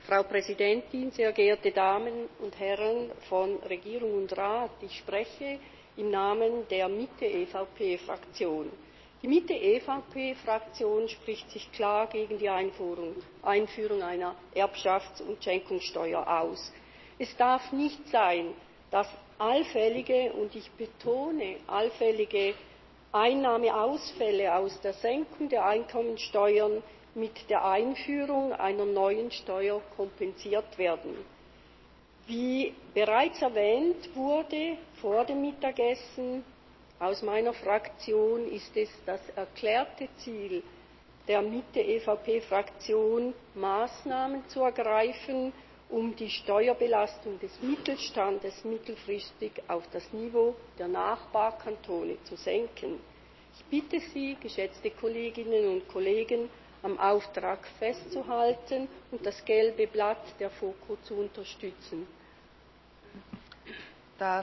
Frau Präsidentin, sehr geehrte Damen und Herren von Regierung und Rat! Ich spreche im Namen der Mitte-EVP-Fraktion. Die Mitte-EVP-Fraktion spricht sich klar gegen die Einführung einer Erbschafts- und Schenkungssteuer aus. Es darf nicht sein, dass allfällige, und ich betone allfällige, Einnahmeausfälle aus der Senkung der Einkommensteuern mit der Einführung einer neuen Steuer kompensiert werden. Wie bereits erwähnt wurde vor dem Mittagessen aus meiner Fraktion, ist es das erklärte Ziel der Mitte-EVP-Fraktion, Maßnahmen zu ergreifen, um die Steuerbelastung des Mittelstandes mittelfristig auf das Niveau der Nachbarkantone zu senken. Ich bitte Sie, geschätzte Kolleginnen und Kollegen, am Auftrag festzuhalten und das gelbe Blatt der FOCO zu unterstützen.